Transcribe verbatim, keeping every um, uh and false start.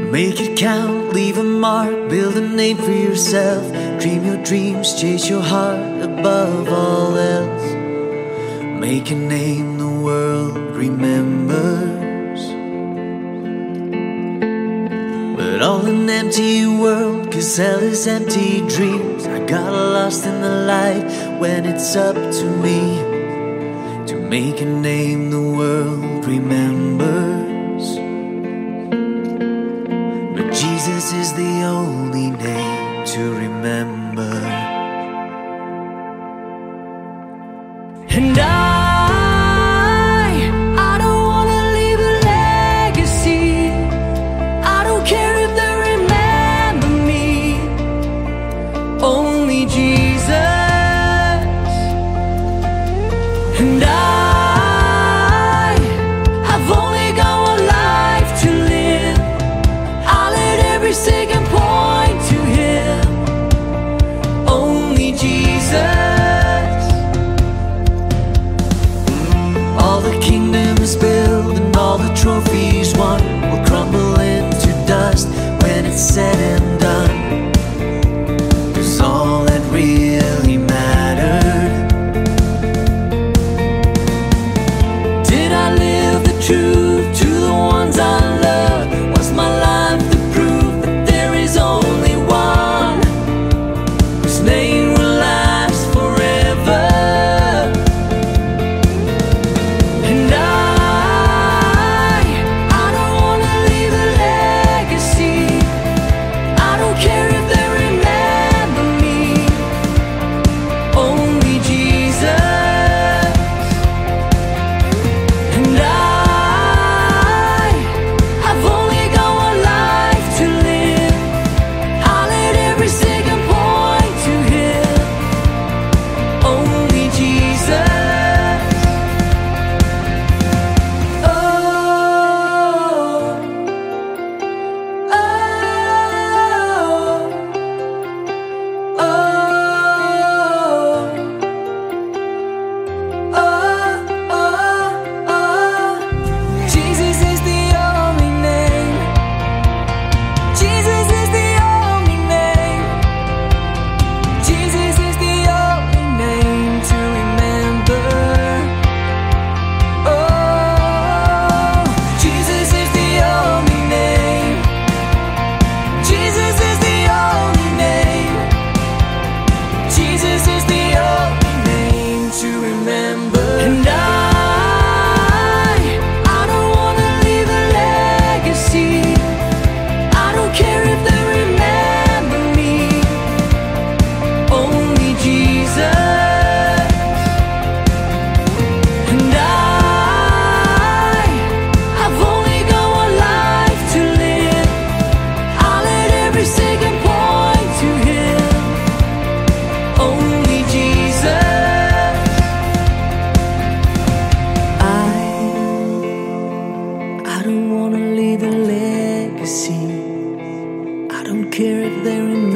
Make it count, leave a mark, build a name for yourself. Dream your dreams, chase your heart above all else. Make a name the world remembers. But all an empty world, 'cause hell is empty dreams. I got lost in the light when it's up to me to make a name the world remembers. But Jesus is the only name to remember. And I, I don't wanna leave a legacy. I don't care if they remember me. Only Jesus. And I, I've only got one life to live. I'll let every second point to Him. Only Jesus. All the kingdoms built and all the trophies won will crumble into dust when it's said and done. 'Cause all that really mattered, did I live the truth to the ones I love? Was my life the proof that there is only one whose name will last forever? And I, I don't wanna leave a legacy. I don't care if they remember me. Only Jesus. And I, I've only got one life to live. I'll let every second point to Him. Only Jesus. Oh, oh, oh, oh, oh. Jesus is the only name. Jesus is the only name. Jesus is the only name to remember. Oh, Jesus is the only name. Jesus is the only name. Jesus is the only name to remember. And I, I don't wanna leave a legacy. I don't care if they remember me. Only Jesus. And I, I've only got one life to live. I'll let every second point to Him. Only Jesus. I, I don't wanna leave a legacy. I don't care if they remember